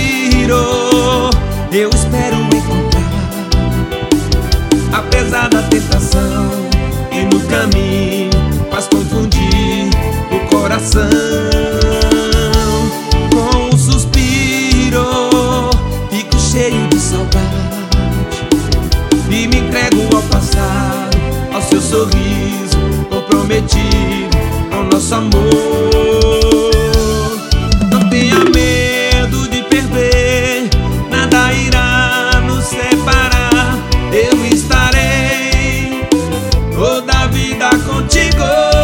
eu espero encontrar. Apesar da tentação e no caminho faz confundir o coração. Com um suspiro fico cheio de saudade e me entrego ao passado, ao seu sorriso comprometido com nosso amor. Não tenha medo de perder, nada irá nos separar. Eu estarei toda a vida contigo.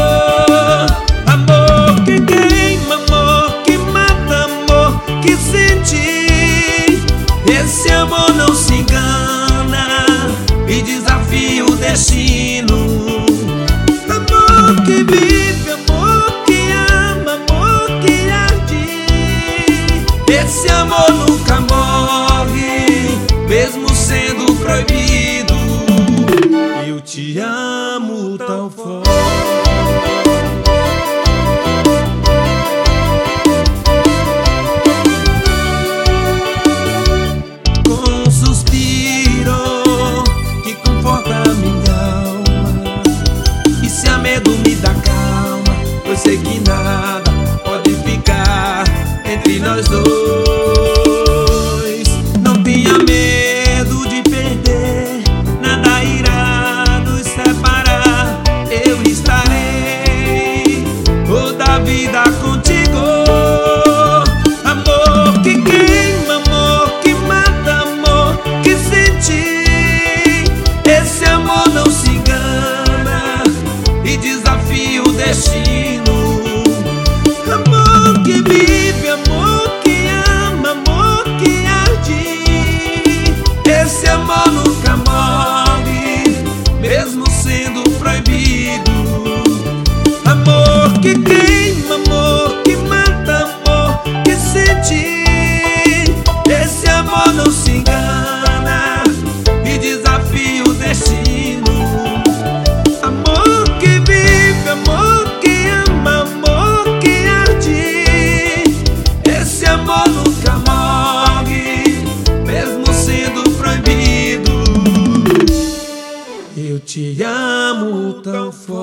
Amor que queima, amor que mata, amor que sente. Esse amor não se engana e desafia o destino. Amor que vive, amor que ama, amor que arde. Esse amor nunca morre, mesmo sendo proibido. Eu te amo tão forte. Com um suspiro que conforta a minha alma, e se há medo me dá calma, eu sei que nada pode ficar entre nós dois. Não tenha medo de perder, nada irá nos separar. Eu estarei toda a vida contigo. Amor que queima, amor que mata, amor que sente. Esse amor não se engana e desafia o destino. Amor que vive, amor que ama, amor que arde. Esse amor nunca morre, mesmo sendo proibido. Amor que queima, amor que mata, amor que sente. Esse amor não se engana e desafia o destino. Amor que vive, amor que ama, amor que arde. Esse amor nunca morre, mesmo sendo proibido. Eu te amo tão forte.